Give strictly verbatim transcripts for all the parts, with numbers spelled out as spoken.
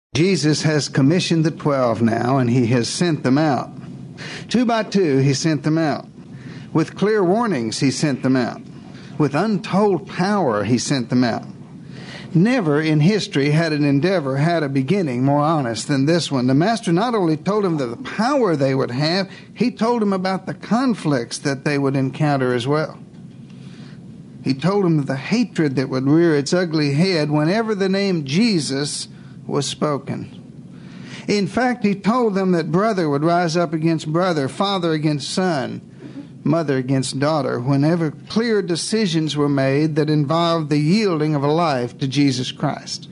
Jesus has commissioned the twelve now, and he has sent them out. Two by two, he sent them out. With clear warnings, he sent them out. With untold power, he sent them out. Never in history had an endeavor had a beginning more honest than this one. The Master not only told them the power they would have, he told them about the conflicts that they would encounter as well. He told them the hatred that would rear its ugly head whenever the name Jesus was spoken. In fact, he told them that brother would rise up against brother, father against son, mother against daughter, whenever clear decisions were made that involved the yielding of a life to Jesus Christ.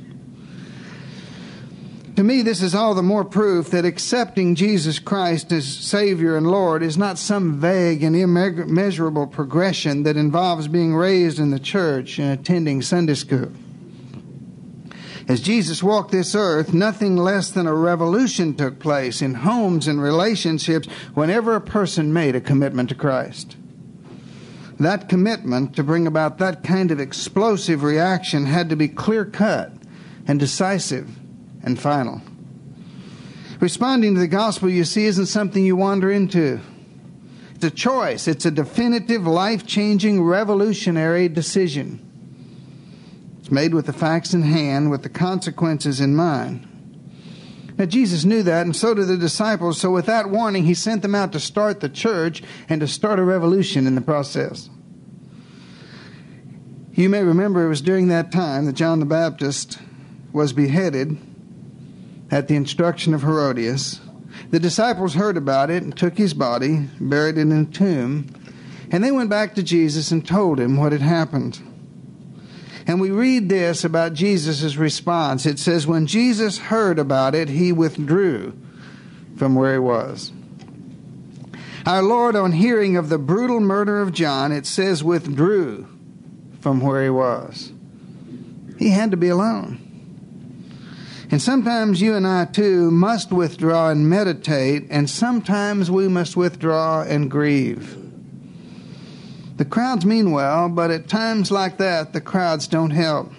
To me, this is all the more proof that accepting Jesus Christ as Savior and Lord is not some vague and immeasurable progression that involves being raised in the church and attending Sunday school. As Jesus walked this earth, nothing less than a revolution took place in homes and relationships whenever a person made a commitment to Christ. That commitment to bring about that kind of explosive reaction had to be clear-cut and decisive and final. Responding to the gospel, you see, isn't something you wander into. It's a choice. It's a definitive, life-changing, revolutionary decision. Made with the facts in hand, with the consequences in mind. Now, Jesus knew that, and so did the disciples. So with that warning, he sent them out to start the church and to start a revolution in the process. You may remember it was during that time that John the Baptist was beheaded at the instruction of Herodias. The disciples heard about it and took his body, buried it in a tomb, and they went back to Jesus and told him what had happened. And we read this about Jesus' response. It says, when Jesus heard about it, he withdrew from where he was. Our Lord, on hearing of the brutal murder of John, it says withdrew from where he was. He had to be alone. And sometimes you and I, too, must withdraw and meditate, and sometimes we must withdraw and grieve. The crowds mean well, but at times like that, the crowds don't help.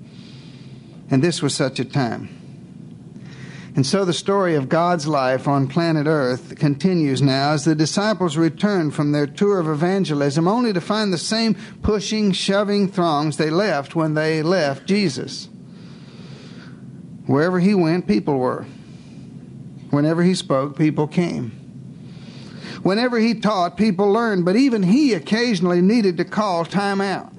And this was such a time. And so the story of God's life on planet Earth continues now as the disciples return from their tour of evangelism, only to find the same pushing, shoving throngs they left when they left Jesus. Wherever he went, people were. Whenever he spoke, people came. Whenever he taught, people learned, but even he occasionally needed to call time out.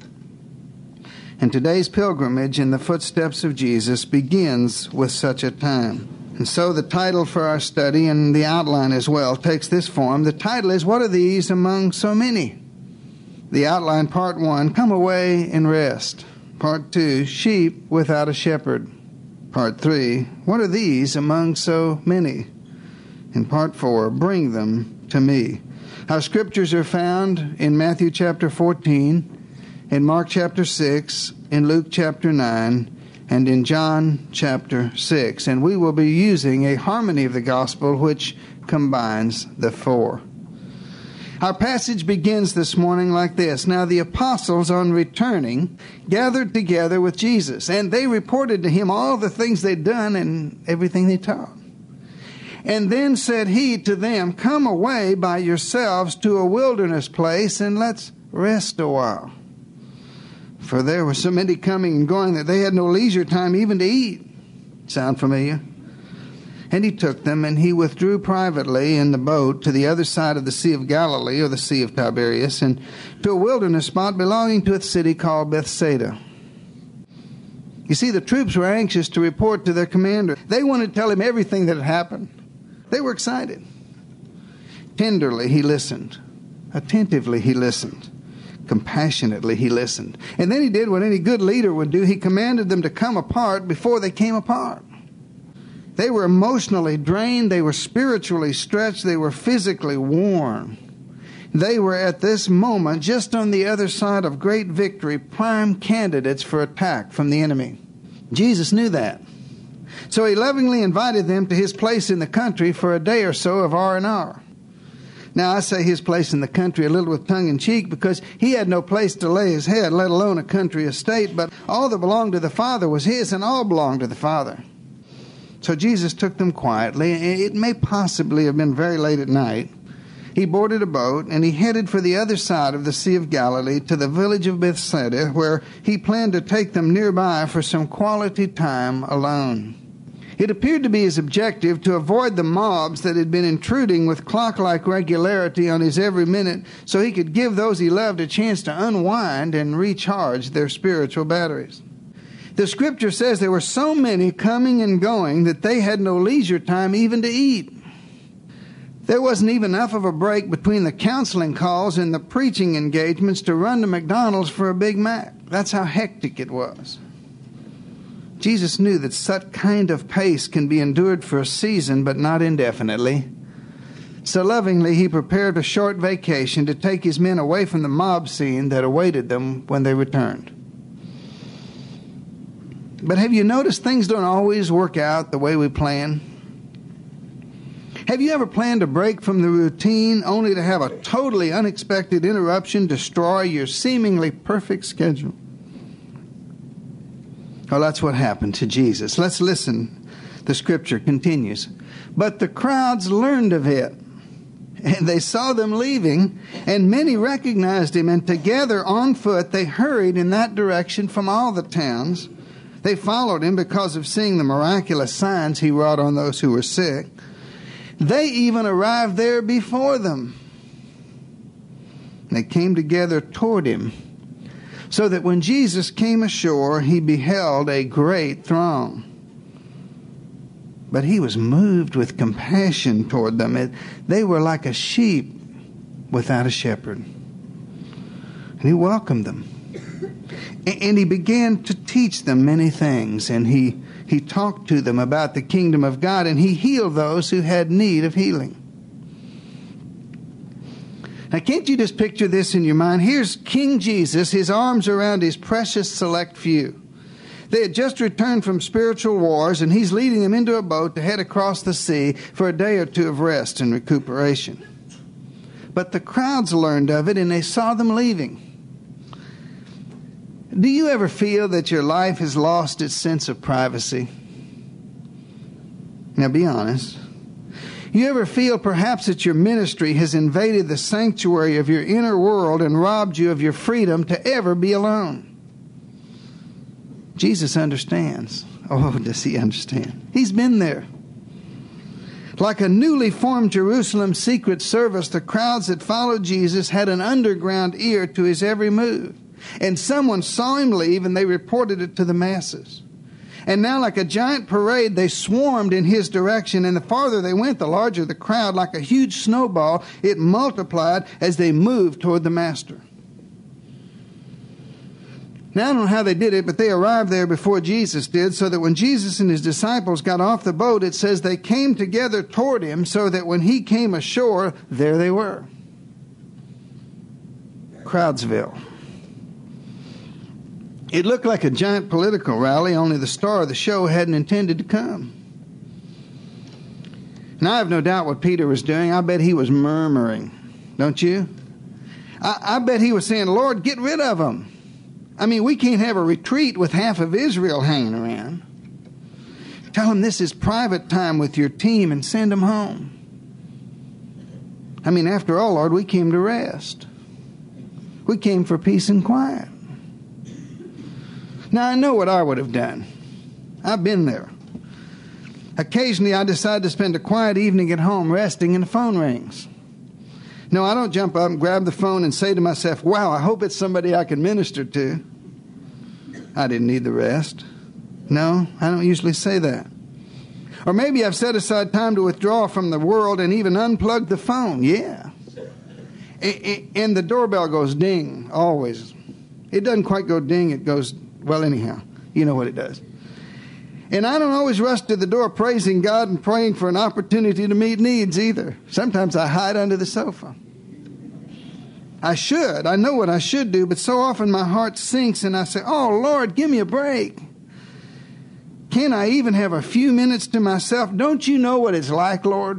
And today's pilgrimage in the footsteps of Jesus begins with such a time. And so the title for our study, and the outline as well, takes this form. The title is, What Are These Among So Many? The outline, part one, Come Away and Rest. Part two, Sheep Without a Shepherd. Part three, What Are These Among So Many? And part four, Bring Them to Me. Our scriptures are found in Matthew chapter fourteen, in Mark chapter six, in Luke chapter nine, and in John chapter six. And we will be using a harmony of the gospel which combines the four. Our passage begins this morning like this. Now the apostles, on returning, gathered together with Jesus, and they reported to him all the things they'd done and everything they taught. And then said he to them, Come away by yourselves to a wilderness place, and let's rest a while. For there were so many coming and going that they had no leisure time even to eat. Sound familiar? And he took them, and he withdrew privately in the boat to the other side of the Sea of Galilee, or the Sea of Tiberias, and to a wilderness spot belonging to a city called Bethsaida. You see, the troops were anxious to report to their commander. They wanted to tell him everything that had happened. They were excited. Tenderly he listened. Attentively he listened. Compassionately he listened. And then he did what any good leader would do. He commanded them to come apart before they came apart. They were emotionally drained. They were spiritually stretched. They were physically worn. They were at this moment just on the other side of great victory, prime candidates for attack from the enemy. Jesus knew that. So he lovingly invited them to his place in the country for a day or so of R and R. Now, I say his place in the country a little with tongue-in-cheek because he had no place to lay his head, let alone a country estate, but all that belonged to the Father was his, and all belonged to the Father. So Jesus took them quietly. It may possibly have been very late at night. He boarded a boat, and he headed for the other side of the Sea of Galilee to the village of Bethsaida, where he planned to take them nearby for some quality time alone. It appeared to be his objective to avoid the mobs that had been intruding with clock-like regularity on his every minute, so he could give those he loved a chance to unwind and recharge their spiritual batteries. The scripture says there were so many coming and going that they had no leisure time even to eat. There wasn't even enough of a break between the counseling calls and the preaching engagements to run to McDonald's for a Big Mac. That's how hectic it was. Jesus knew that such kind of pace can be endured for a season, but not indefinitely. So lovingly, he prepared a short vacation to take his men away from the mob scene that awaited them when they returned. But have you noticed things don't always work out the way we plan? Have you ever planned a break from the routine only to have a totally unexpected interruption destroy your seemingly perfect schedule? Well, that's what happened to Jesus. Let's listen. The scripture continues. But the crowds learned of it, and they saw them leaving, and many recognized him, and together on foot they hurried in that direction from all the towns. They followed him because of seeing the miraculous signs he wrought on those who were sick. They even arrived there before them. They came together toward him, so that when Jesus came ashore, he beheld a great throng. But he was moved with compassion toward them. It, they were like a sheep without a shepherd. And he welcomed them. And he began to teach them many things, and he He talked to them about the kingdom of God, and he healed those who had need of healing. Now, can't you just picture this in your mind? Here's King Jesus, his arms around his precious select few. They had just returned from spiritual wars, and he's leading them into a boat to head across the sea for a day or two of rest and recuperation. But the crowds learned of it, and they saw them leaving. Do you ever feel that your life has lost its sense of privacy? Now be honest. You ever feel perhaps that your ministry has invaded the sanctuary of your inner world and robbed you of your freedom to ever be alone? Jesus understands. Oh, does he understand? He's been there. Like a newly formed Jerusalem Secret Service, the crowds that followed Jesus had an underground ear to his every move. And someone saw him leave, and they reported it to the masses. And now, like a giant parade, they swarmed in his direction. And the farther they went, the larger the crowd. Like a huge snowball, it multiplied as they moved toward the master. Now, I don't know how they did it, but they arrived there before Jesus did, so that when Jesus and his disciples got off the boat, it says they came together toward him, so that when he came ashore, there they were. Crowdsville. It looked like a giant political rally, only the star of the show hadn't intended to come. Now, I have no doubt what Peter was doing. I bet he was murmuring. Don't you? I, I bet he was saying, Lord, get rid of them. I mean, we can't have a retreat with half of Israel hanging around. Tell them this is private time with your team and send them home. I mean, after all, Lord, we came to rest. We came for peace and quiet. Now, I know what I would have done. I've been there. Occasionally, I decide to spend a quiet evening at home resting, and the phone rings. No, I don't jump up and grab the phone and say to myself, wow, I hope it's somebody I can minister to. I didn't need the rest. No, I don't usually say that. Or maybe I've set aside time to withdraw from the world and even unplug the phone. Yeah. And the doorbell goes ding, always. It doesn't quite go ding, it goes... Well, anyhow, you know what it does. And I don't always rush to the door praising God and praying for an opportunity to meet needs either. Sometimes I hide under the sofa. I should. I know what I should do, but so often my heart sinks and I say, oh, Lord, give me a break. Can I even have a few minutes to myself? Don't you know what it's like, Lord?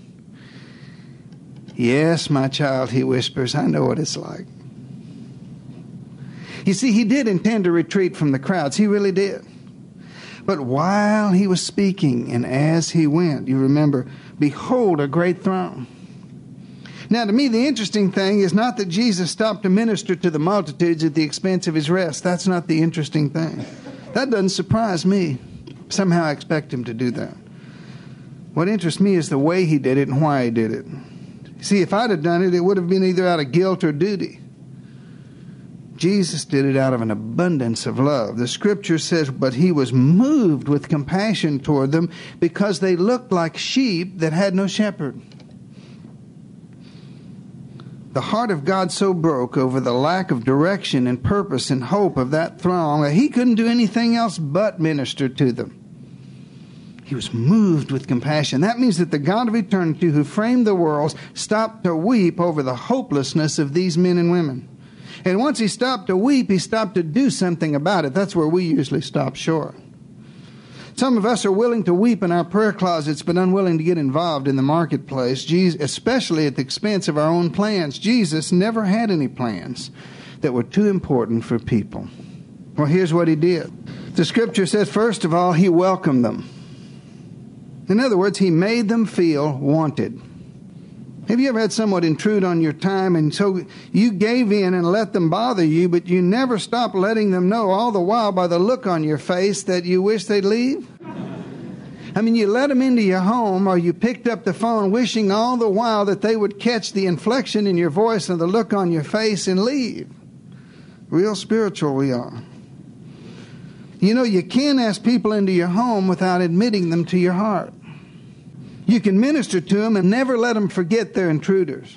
Yes, my child, he whispers, I know what it's like. You see, he did intend to retreat from the crowds. He really did. But while he was speaking and as he went, you remember, behold, a great throng. Now, to me, the interesting thing is not that Jesus stopped to minister to the multitudes at the expense of his rest. That's not the interesting thing. That doesn't surprise me. Somehow I expect him to do that. What interests me is the way he did it and why he did it. See, if I'd have done it, it would have been either out of guilt or duty. Jesus did it out of an abundance of love. The scripture says, but he was moved with compassion toward them because they looked like sheep that had no shepherd. The heart of God so broke over the lack of direction and purpose and hope of that throng that he couldn't do anything else but minister to them. He was moved with compassion. That means that the God of eternity who framed the worlds stopped to weep over the hopelessness of these men and women. And once he stopped to weep, he stopped to do something about it. That's where we usually stop short. Some of us are willing to weep in our prayer closets, but unwilling to get involved in the marketplace, Jesus, especially at the expense of our own plans. Jesus never had any plans that were too important for people. Well, here's what he did. The scripture says, first of all, he welcomed them. In other words, he made them feel wanted. Have you ever had someone intrude on your time and so you gave in and let them bother you, but you never stopped letting them know all the while by the look on your face that you wish they'd leave? I mean, you let them into your home or you picked up the phone wishing all the while that they would catch the inflection in your voice and the look on your face and leave. Real spiritual we are. You know, you can't ask people into your home without admitting them to your heart. You can minister to them and never let them forget they're intruders.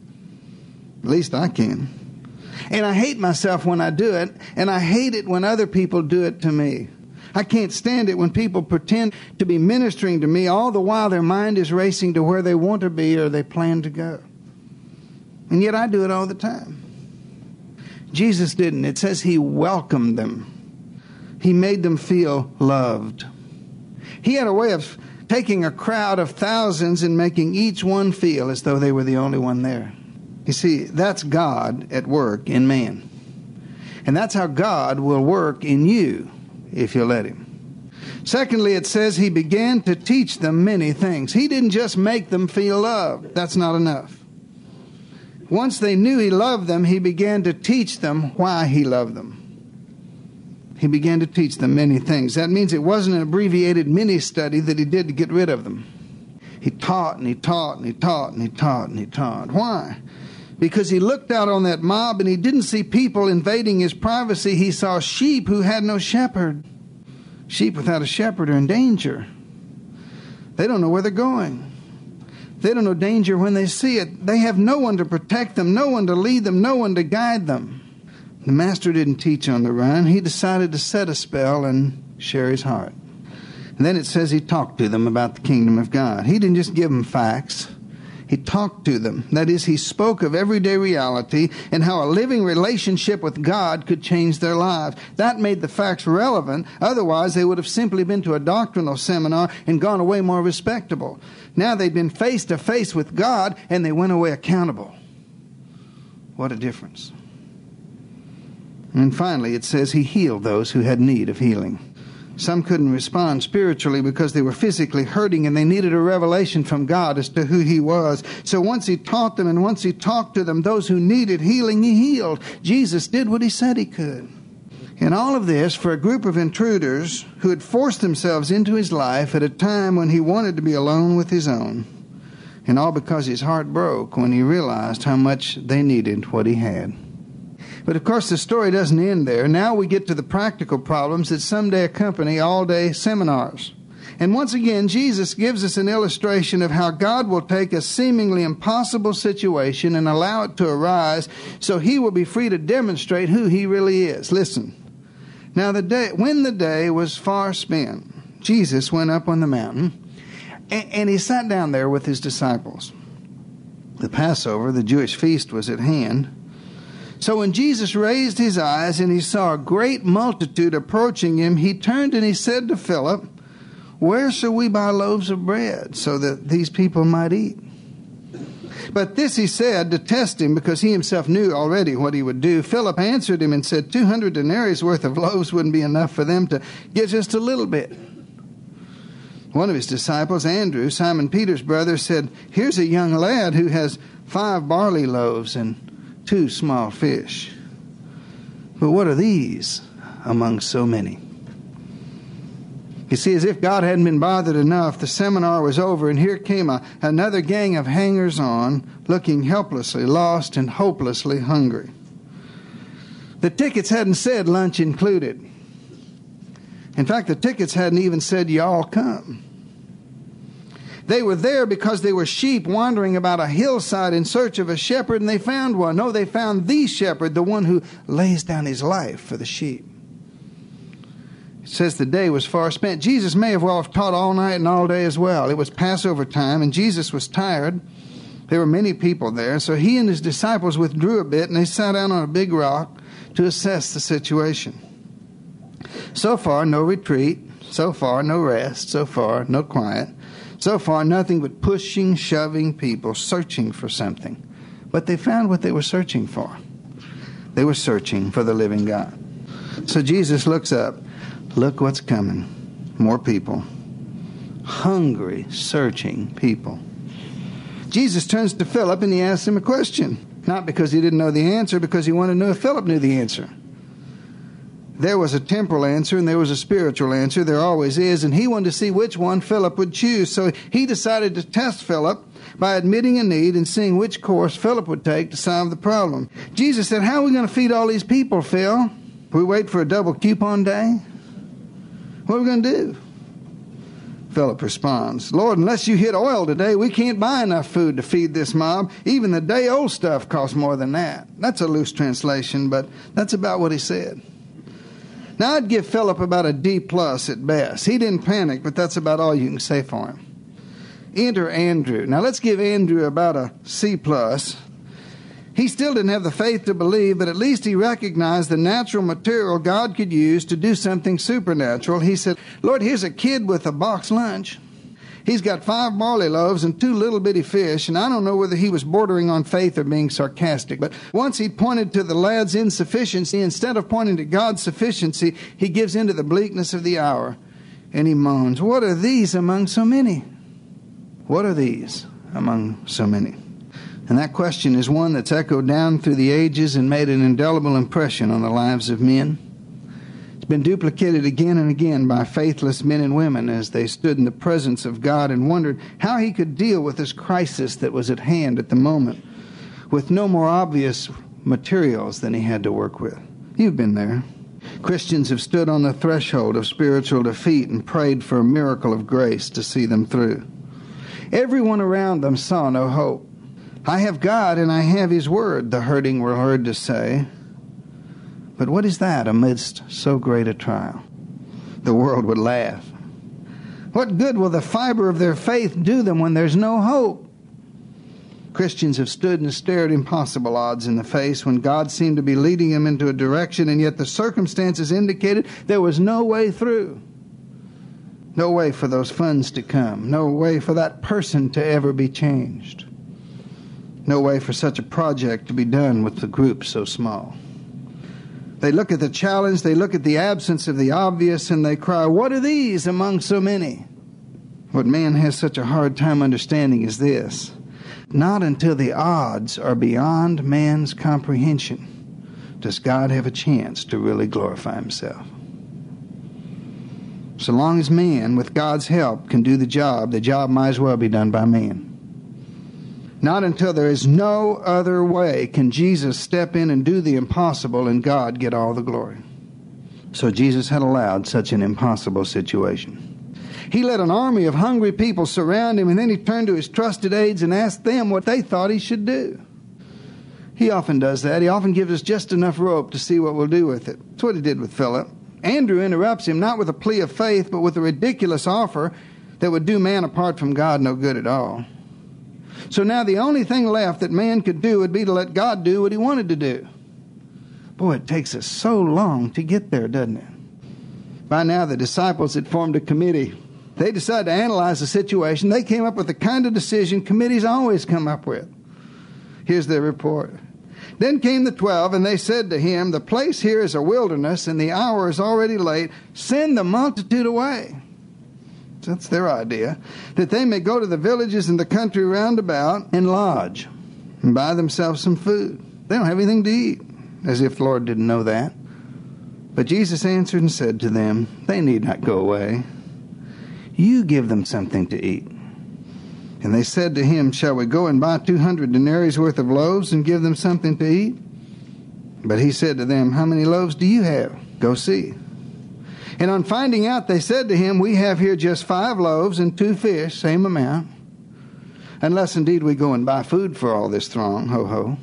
At least I can. And I hate myself when I do it, and I hate it when other people do it to me. I can't stand it when people pretend to be ministering to me all the while their mind is racing to where they want to be or they plan to go. And yet I do it all the time. Jesus didn't. It says he welcomed them. He made them feel loved. He had a way of taking a crowd of thousands and making each one feel as though they were the only one there. You see, that's God at work in man. And that's how God will work in you if you let him. Secondly, it says he began to teach them many things. He didn't just make them feel loved. That's not enough. Once they knew he loved them, he began to teach them why he loved them. He began to teach them many things. That means it wasn't an abbreviated mini-study that he did to get rid of them. He taught and he taught and he taught and he taught and he taught. Why? Because he looked out on that mob and he didn't see people invading his privacy. He saw sheep who had no shepherd. Sheep without a shepherd are in danger. They don't know where they're going. They don't know danger when they see it. They have no one to protect them, no one to lead them, no one to guide them. The master didn't teach on the run. He decided to set a spell and share his heart. And then it says he talked to them about the kingdom of God. He didn't just give them facts. He talked to them. That is, he spoke of everyday reality and how a living relationship with God could change their lives. That made the facts relevant. Otherwise, they would have simply been to a doctrinal seminar and gone away more respectable. Now they'd been face to face with God and they went away accountable. What a difference. And finally, it says he healed those who had need of healing. Some couldn't respond spiritually because they were physically hurting and they needed a revelation from God as to who he was. So once he taught them and once he talked to them, those who needed healing, he healed. Jesus did what he said he could. And all of this for a group of intruders who had forced themselves into his life at a time when he wanted to be alone with his own. And all because his heart broke when he realized how much they needed what he had. But of course the story doesn't end there. Now we get to the practical problems that someday accompany all-day seminars. And once again, Jesus gives us an illustration of how God will take a seemingly impossible situation and allow it to arise so he will be free to demonstrate who he really is. Listen. Now the day, when the day was far spent, Jesus went up on the mountain and, and he sat down there with his disciples. The Passover, the Jewish feast, was at hand. So when Jesus raised his eyes and he saw a great multitude approaching him, he turned and he said to Philip, "Where shall we buy loaves of bread so that these people might eat?" But this he said to test him, because he himself knew already what he would do. Philip answered him and said, two hundred denarii worth of loaves wouldn't be enough for them to get just a little bit. One of his disciples, Andrew, Simon Peter's brother, said, here's a young lad who has five barley loaves and two small fish. But what are these among so many? You see, as if God hadn't been bothered enough, the seminar was over, and here came a, another gang of hangers-on, looking helplessly lost and hopelessly hungry. The tickets hadn't said lunch included. In fact, the tickets hadn't even said, y'all come. They were there because they were sheep wandering about a hillside in search of a shepherd, and they found one. No, they found the shepherd, the one who lays down his life for the sheep. It says the day was far spent. Jesus may have well taught all night and all day as well. It was Passover time, and Jesus was tired. There were many people there, so he and his disciples withdrew a bit, and they sat down on a big rock to assess the situation. So far, no retreat. So far, no rest. So far, no quiet. So far, nothing but pushing, shoving people, searching for something. But they found what they were searching for. They were searching for the living God. So Jesus looks up. Look what's coming. More people. Hungry, searching people. Jesus turns to Philip and he asks him a question. Not because he didn't know the answer, because he wanted to know if Philip knew the answer. There was a temporal answer and there was a spiritual answer. There always is. And he wanted to see which one Philip would choose. So he decided to test Philip by admitting a need and seeing which course Philip would take to solve the problem. Jesus said, how are we going to feed all these people, Phil? We wait for a double coupon day? What are we going to do? Philip responds, Lord, unless you hit oil today, we can't buy enough food to feed this mob. Even the day-old stuff costs more than that. That's a loose translation, but that's about what he said. Now, I'd give Philip about a D plus at best. He didn't panic, but that's about all you can say for him. Enter Andrew. Now, let's give Andrew about a C plus. He still didn't have the faith to believe, but at least he recognized the natural material God could use to do something supernatural. He said, Lord, here's a kid with a box lunch. He's got five barley loaves and two little bitty fish, and I don't know whether he was bordering on faith or being sarcastic, but once he pointed to the lad's insufficiency, instead of pointing to God's sufficiency, he gives in to the bleakness of the hour, and he moans, what are these among so many? What are these among so many? And that question is one that's echoed down through the ages and made an indelible impression on the lives of men. It's been duplicated again and again by faithless men and women as they stood in the presence of God and wondered how he could deal with this crisis that was at hand at the moment with no more obvious materials than he had to work with. You've been there. Christians have stood on the threshold of spiritual defeat and prayed for a miracle of grace to see them through. Everyone around them saw no hope. I have God and I have his word, the hurting were heard to say. But what is that amidst so great a trial? The world would laugh. What good will the fiber of their faith do them when there's no hope? Christians have stood and stared impossible odds in the face when God seemed to be leading them into a direction, and yet the circumstances indicated there was no way through. No way for those funds to come. No way for that person to ever be changed. No way for such a project to be done with the group so small. They look at the challenge, they look at the absence of the obvious, and they cry, what are these among so many? What man has such a hard time understanding is this. Not until the odds are beyond man's comprehension does God have a chance to really glorify himself. So long as man, with God's help, can do the job, the job might as well be done by man. Not until there is no other way can Jesus step in and do the impossible and God get all the glory. So Jesus had allowed such an impossible situation. He let an army of hungry people surround him, and then he turned to his trusted aides and asked them what they thought he should do. He often does that. He often gives us just enough rope to see what we'll do with it. That's what he did with Philip. Andrew interrupts him not with a plea of faith, but with a ridiculous offer that would do man apart from God no good at all. So now the only thing left that man could do would be to let God do what he wanted to do. Boy, it takes us so long to get there, doesn't it? By now, the disciples had formed a committee. They decided to analyze the situation. They came up with the kind of decision committees always come up with. Here's their report. Then came the twelve, and they said to him, the place here is a wilderness, and the hour is already late. Send the multitude away. So that's their idea. That they may go to the villages in the country round about and lodge and buy themselves some food. They don't have anything to eat. As if the Lord didn't know that. But Jesus answered and said to them, they need not go away. You give them something to eat. And they said to him, shall we go and buy two hundred denarii worth of loaves and give them something to eat? But he said to them, how many loaves do you have? Go see. And on finding out, they said to him, we have here just five loaves and two fish, same amount. Unless indeed we go and buy food for all this throng, ho ho.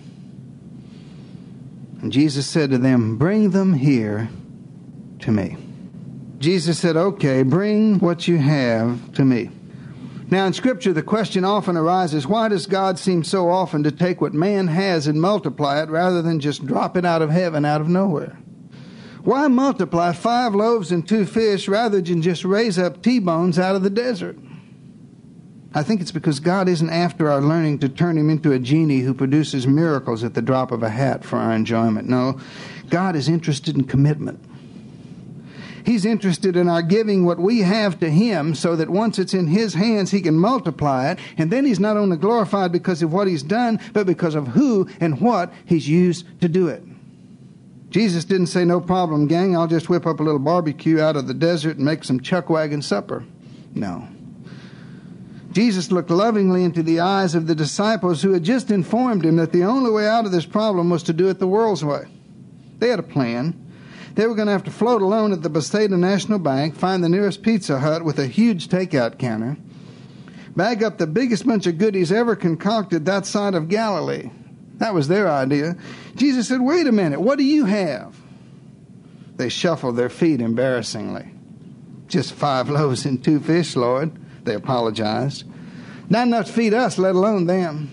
And Jesus said to them, bring them here to me. Jesus said, okay, bring what you have to me. Now in Scripture, the question often arises, why does God seem so often to take what man has and multiply it rather than just drop it out of heaven, out of nowhere? Why multiply five loaves and two fish rather than just raise up T-bones out of the desert? I think it's because God isn't after our learning to turn him into a genie who produces miracles at the drop of a hat for our enjoyment. No, God is interested in commitment. He's interested in our giving what we have to him so that once it's in his hands, he can multiply it. And then he's not only glorified because of what he's done, but because of who and what he's used to do it. Jesus didn't say, no problem, gang, I'll just whip up a little barbecue out of the desert and make some chuck wagon supper. No. Jesus looked lovingly into the eyes of the disciples who had just informed him that the only way out of this problem was to do it the world's way. They had a plan. They were going to have to float alone at the Bethesda National Bank, find the nearest Pizza Hut with a huge takeout counter, bag up the biggest bunch of goodies ever concocted that side of Galilee. That was their idea. Jesus said, wait a minute, what do you have? They shuffled their feet embarrassingly. Just five loaves and two fish, Lord. They apologized. Not enough to feed us, let alone them.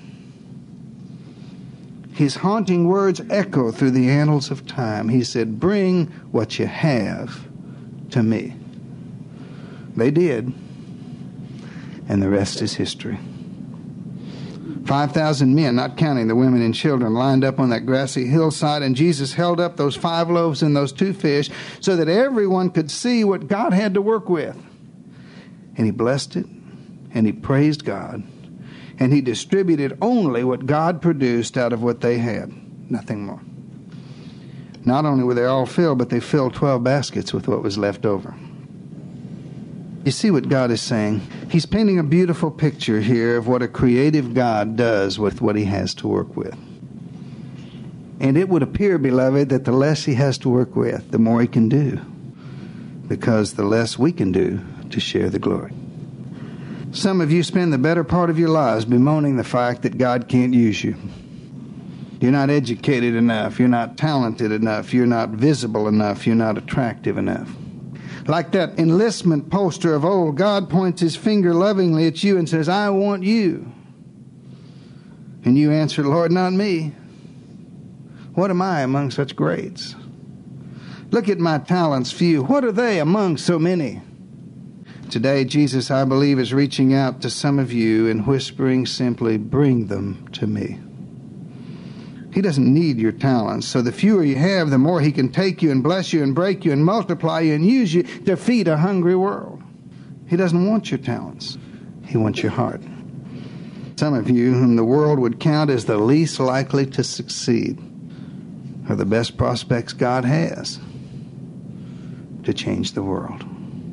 His haunting words echo through the annals of time. He said, bring what you have to me. They did. And the rest is history. five thousand men, not counting the women and children, lined up on that grassy hillside, and Jesus held up those five loaves and those two fish so that everyone could see what God had to work with. And he blessed it, and he praised God, and he distributed only what God produced out of what they had, nothing more. Not only were they all filled, but they filled twelve baskets with what was left over. You see what God is saying? He's painting a beautiful picture here of what a creative God does with what he has to work with. And it would appear, beloved, that the less he has to work with, the more he can do. Because the less we can do to share the glory. Some of you spend the better part of your lives bemoaning the fact that God can't use you. You're not educated enough. You're not talented enough. You're not visible enough. You're not attractive enough. Like that enlistment poster of old, God points his finger lovingly at you and says, I want you. And you answer, Lord, not me. What am I among such greats? Look at my talents few. What are they among so many? Today, Jesus, I believe, is reaching out to some of you and whispering simply, bring them to me. He doesn't need your talents. So the fewer you have, the more he can take you and bless you and break you and multiply you and use you to feed a hungry world. He doesn't want your talents. He wants your heart. Some of you, whom the world would count as the least likely to succeed, are the best prospects God has to change the world.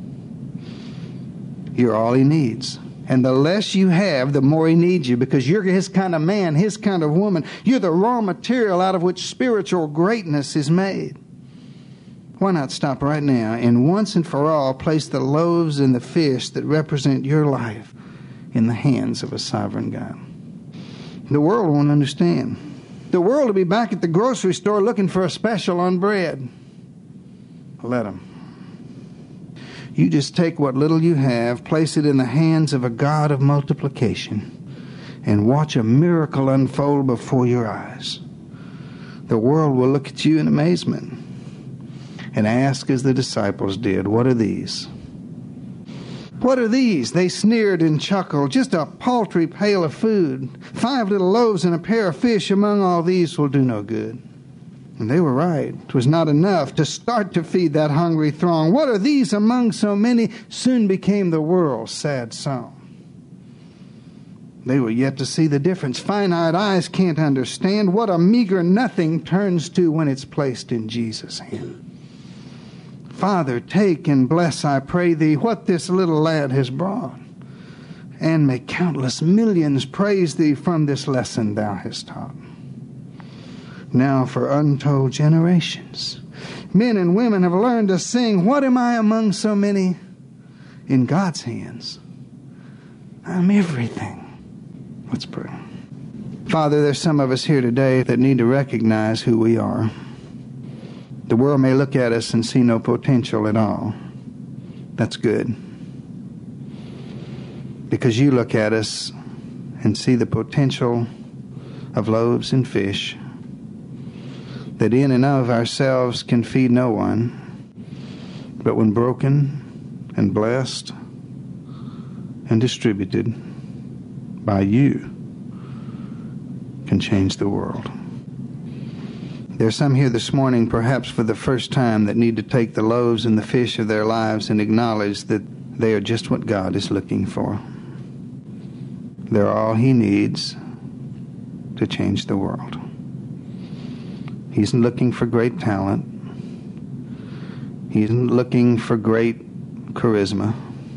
You're all he needs. And the less you have, the more he needs you, because you're his kind of man, his kind of woman. You're the raw material out of which spiritual greatness is made. Why not stop right now and once and for all place the loaves and the fish that represent your life in the hands of a sovereign God? The world won't understand. The world will be back at the grocery store looking for a special on bread. Let them. You just take what little you have, place it in the hands of a God of multiplication, and watch a miracle unfold before your eyes. The world will look at you in amazement and ask, as the disciples did, what are these? What are these? They sneered and chuckled. Just a paltry pail of food. Five little loaves and a pair of fish among all these will do no good. And they were right. It was not enough to start to feed that hungry throng. What are these among so many? Soon became the world's sad song. They were yet to see the difference. Finite eyes can't understand what a meager nothing turns to when it's placed in Jesus' hand. Father, take and bless, I pray thee, what this little lad has brought. And may countless millions praise thee from this lesson thou hast taught. Now for untold generations, men and women have learned to sing, what am I among so many? In God's hands, I'm everything. Let's pray. Father, there's some of us here today that need to recognize who we are. The world may look at us and see no potential at all. That's good. Because you look at us and see the potential of loaves and fish that in and of ourselves can feed no one, but when broken and blessed and distributed by you can change the world. There's some here this morning, perhaps for the first time, that need to take the loaves and the fish of their lives and acknowledge that they are just what God is looking for. They're all He needs to change the world. He isn't looking for great talent. He isn't looking for great charisma.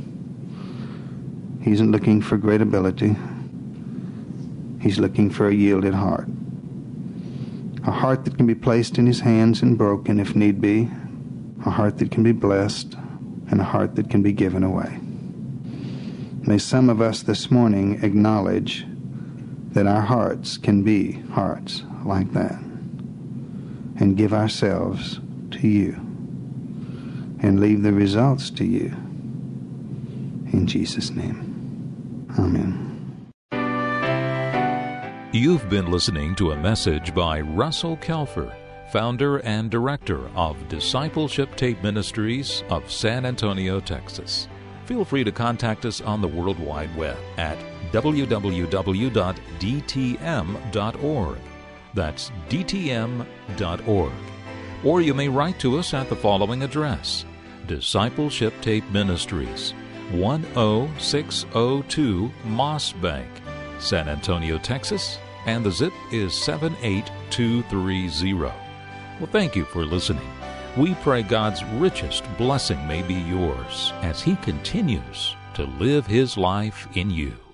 He isn't looking for great ability. He's looking for a yielded heart. A heart that can be placed in His hands and broken if need be. A heart that can be blessed. And a heart that can be given away. May some of us this morning acknowledge that our hearts can be hearts like that. And give ourselves to you. And leave the results to you. In Jesus' name. Amen. You've been listening to a message by Russell Kelfer, founder and director of Discipleship Tape Ministries of San Antonio, Texas. Feel free to contact us on the World Wide Web at w w w dot d t m dot org. That's d t m dot org. Or you may write to us at the following address: Discipleship Tape Ministries, one oh six oh two Moss Bank, San Antonio, Texas, and the zip is seven eight two three zero. Well, thank you for listening. We pray God's richest blessing may be yours as He continues to live His life in you.